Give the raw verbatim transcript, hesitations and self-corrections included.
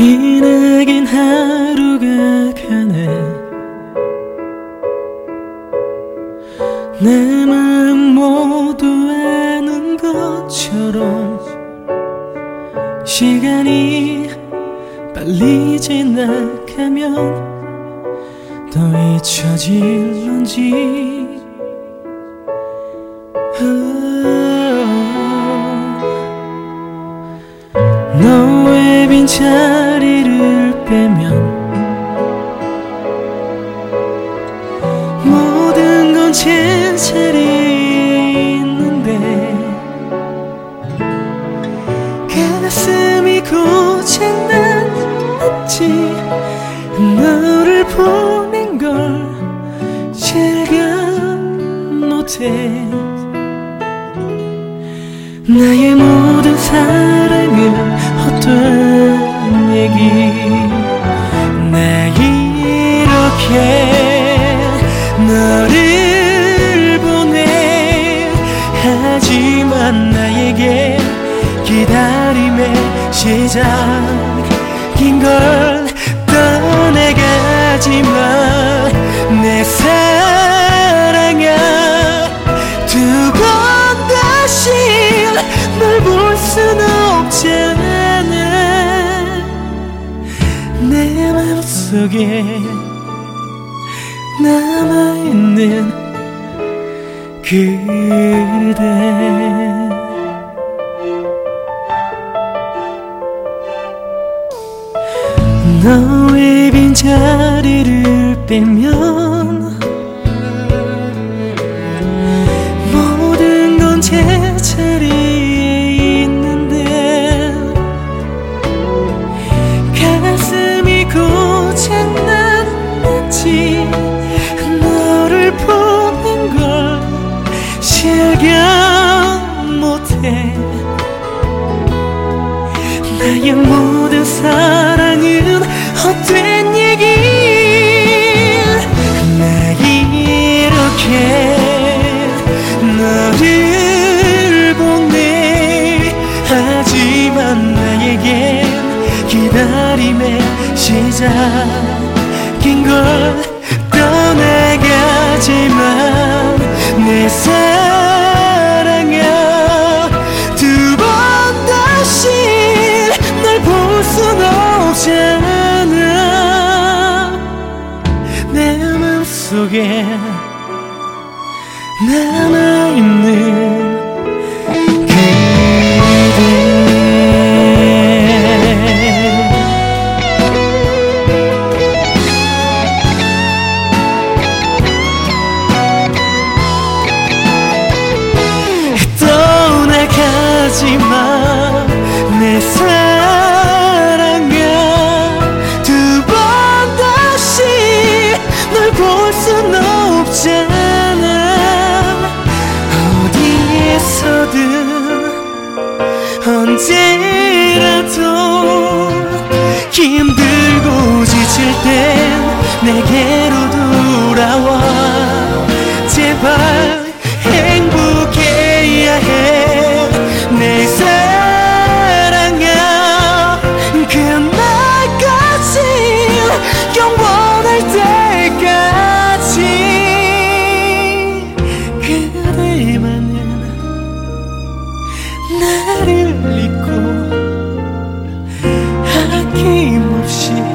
기나긴 하루가 가네. 내 마음 모두 아는 것처럼 시간이 빨리 지나가면 더 잊혀질런지. 너의 빈자리를 빼면 모든 건 제자리에 있는데 가슴이 고장났지. 너를 보낸 걸 실감 못해. 나의 모든 사랑은 헛된 얘기. 나 이렇게 너를 보내. 하지만 나에게 기다림의 시작인 걸 떠나가지마. 내 사랑아, 두 번 다시 널 볼 순 없잖아. 내 맘속에 남아있는 그대. 너의 빈자리를 빼면 모든 건 제자리에 있는데 가슴이 고장났지. 너를 보낸 걸 실감 못해. 나의 모든 사랑은 헛된 얘기. 나 이렇게 너를 보내. 하지만 나에겐 기다림의 시작인 걸 떠나가지만. 내 사랑아, 두 번 다시 널 볼 순 없잖아. 내 맘속에 남아있는 떠나가지마. 내 사랑아, 두 번 다시 널 볼 순 없잖아. 어디에서든 언제라도 힘들고 지칠 땐 내게로 돌아와. 제발 행복해야 해. 내 사랑아, 그날까지 영원할 때까지 그대만은 나를 잊고 아낌없이